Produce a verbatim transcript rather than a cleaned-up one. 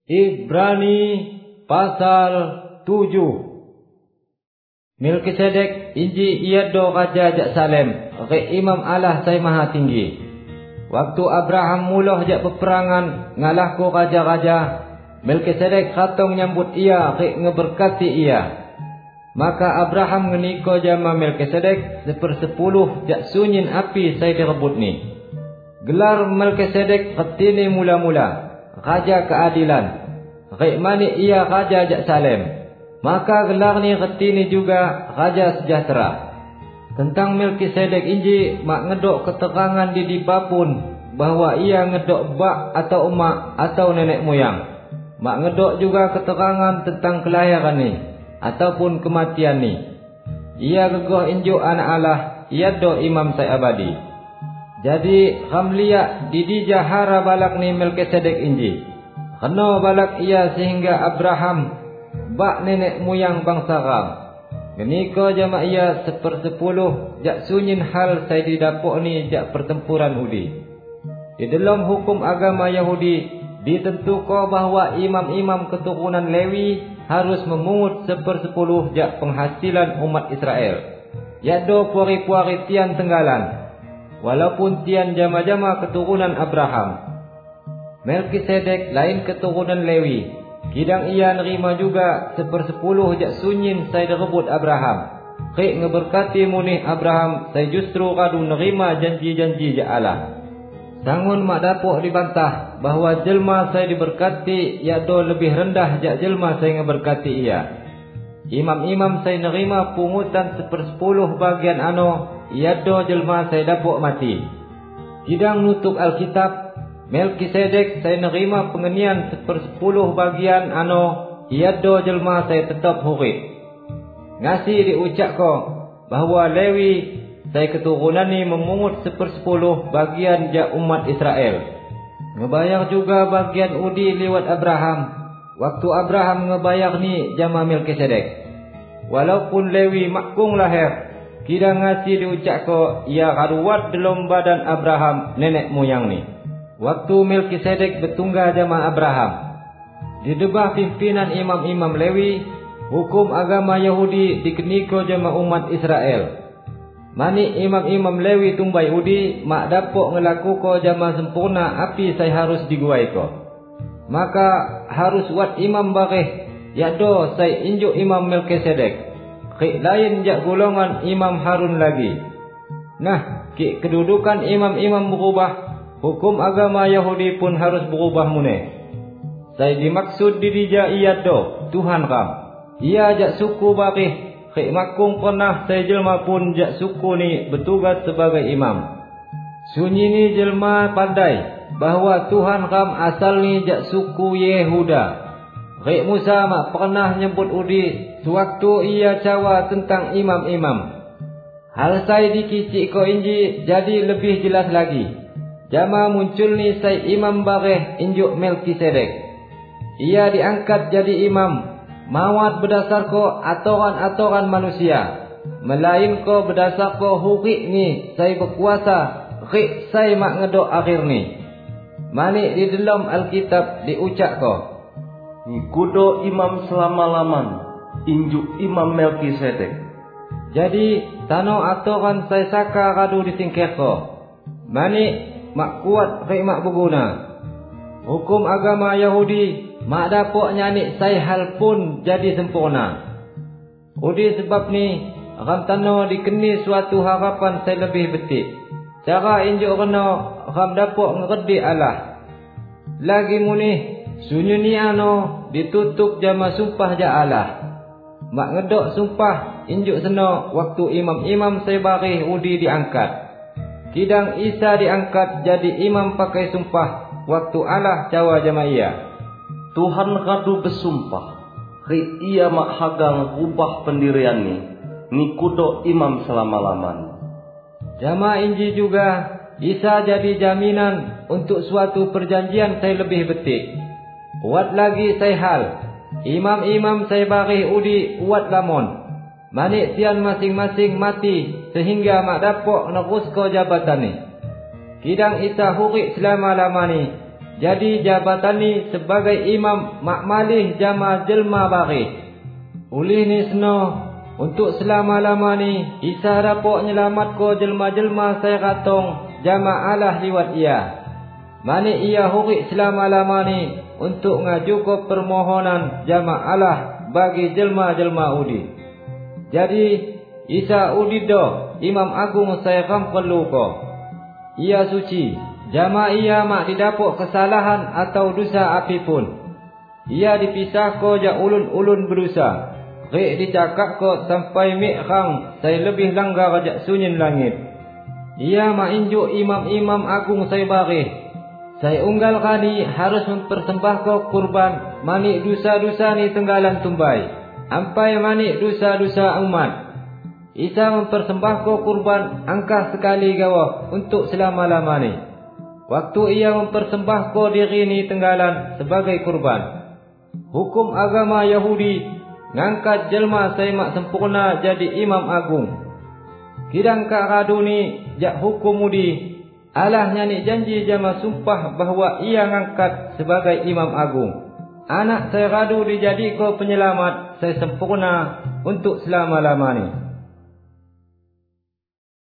Ibrani pasal tujuh. Melkisedek inji iado raja jak Salem, re imam Allah sai maha tinggi. Waktu Abraham muloh jak peperangan ngalahku raja-raja, Melkisedek khatong nyambut ia re ngeberkati ia. Maka Abraham ngeniko jama Melkisedek sepersepuluh jak sunyin api sai direbut ni. Gelar Melkisedek ketini mula-mula raja keadilan, re mani ia raja jak Salem. Maka gelar ni ketini juga raja sejahtera. Tentang Melkisedek inji mak ngedok keterangan di dipapun bahwa ia ngedok bak atau emak atau nenek moyang. Mak ngedok juga keterangan tentang kelahiran ni ataupun kematian ni. Ia gegoh injuk anak Allah, ia do imam sai abadi. Jadi ramliak didija hara balak ni Melkisedek inji. Kena balak ia sehingga Abraham bak nenek moyang bangsa Ram. Geniko jama ia sepersepuluh jak sunyin hal saya didapuk ni jak pertempuran Udi. Di dalam hukum agama Yahudi ditentukan bahawa imam-imam keturunan Lewi harus memungut sepersepuluh jak penghasilan umat Israel. Yaitu puari-puari tian tenggalan, walaupun tian jama-jama keturunan Abraham. Melkisedek lain keturunan Lewi, kidang ia nerima juga sepersepuluh jak sunyin saya direbut Abraham. Kek ngeberkati munih Abraham saya justru kadu nerima janji-janji jak Allah. Sangun mak dapuk dibantah bahawa jelma saya diberkati iado lebih rendah jak jelma saya ngeberkati ia. Imam-imam saya nerima pungutan sepersepuluh bagian ano iado jelma saya dapuk mati. Kidang nutuk Alkitab, Melkisedek saya nerima pengenian sepersepuluh bagian ano iado jelma saya tetap hurik. Ngasih diucap ko bahawa Lewi saya keturunan ni memungut sepersepuluh bagian jak umat Israel. Ngebayar juga bagian Udi lewat Abraham. Waktu Abraham ngebayar ni jama Melkisedek. Walaupun Lewi makung lahir, kira ngasih diucap ko ia karuat dalam badan Abraham nenek moyang ni. Waktu Melkisedek bertunggal jama Abraham, di debah pimpinan imam-imam Lewi, hukum agama Yahudi dikeniko jama umat Israel. Mani imam-imam Lewi tumbai Udi mak dapuk ngelaku ko jama sempurna api saya harus diguai ko. Maka harus wat imam bareh, yaitu saya injuk imam Melkisedek. Kik lain jak golongan imam Harun lagi. Nah, kik kedudukan imam-imam berubah, hukum agama Yahudi pun harus berubah muneh. Saya dimaksud didija ia do Tuhan Ram. Ia jak suku barih, kek makung pernah saya jelma pun jak suku ni bertugas sebagai imam. Sunyi ni jelma pandai bahawa Tuhan Ram asal ni jak suku Yehuda. Kek Musa mak pernah nyebut Udi sewaktu ia cawa tentang imam-imam. Hal saya dikicik ko inji jadi lebih jelas lagi. Jama muncul ni saya imam bareh injuk Melkisedek. Ia diangkat jadi imam mawat berdasar ko atoran-atoran manusia, melain ko berdasar ko hurik ni saya berkuasa, rik saya mak ngedok akhir ni. Mani di dalam Alkitab diucap ko ngikudo imam selama-laman injuk imam Melkisedek. Jadi tano atoran saya saka kadu ditingkir ko. Mani mak kuat rik mak berguna. Hukum agama Yahudi mak dapuk nyanik saya hal pun jadi sempurna. Udi sebab ni ram tano dikeni suatu harapan saya lebih betik. Cara injuk kena ram dapuk ngeredi Allah. Lagi munih sunyi ni ano ditutup jama sumpah ja Allah. Mak ngedok sumpah injuk seno waktu imam-imam saya barih Udi diangkat. Kidang Isa diangkat jadi imam pakai sumpah waktu Allah cawa jama ia. Tuhan kadu bersumpah, ri ia mak hagang ubah pendirian ni, ngikudo imam selama-laman. Jama inji juga Isa jadi jaminan untuk suatu perjanjian saya lebih betik. Uat lagi saya hal, imam-imam saya barih Udi uat lamon. Manik tian masing-masing mati sehingga mak dapuk nerus ko jabatan ni. Kidang Isa hurik selama-lama ni, Jadi jabatan ni sebagai imam mak malih jama jelma bari. Ulih ni seno untuk selama-lama ni Isa dapok nyelamat ko jelma-jelma saya katong jama Allah liwat ia. Mani ia hurik selama-lama ni untuk ngaju ko permohonan jama Allah bagi jelma-jelma udi. Jadi Isa udi do Imam Agung saya kam perlu ko. Ia suci, jama ia mak didapok kesalahan atau dosa apipun. Ia dipisah ko ja ulun-ulun berusaha. Rek dicakap ko sampai mek khang saya lebih langgar ajak sunyin langit. Ia mak injuk imam-imam agung saya barih. Saya unggal kani harus mempersembah ko kurban manik dosa-dosa ni tenggalan tumbai. Ampai manik dosa-dosa umat. Isa mempersembah ko kurban angkah sekali gawa untuk selama-lama ni. Waktu ia mempersembah ko diri ni tenggalan sebagai kurban. Hukum agama Yahudi ngangkat jelma saya mak sempurna jadi imam agung. Kidang kak radu ni jak hukum mudi. Allah nyani janji jama sumpah bahawa ia ngangkat sebagai imam agung. Anak saya radu dijadi ko penyelamat saya sempurna untuk selama-lama ni.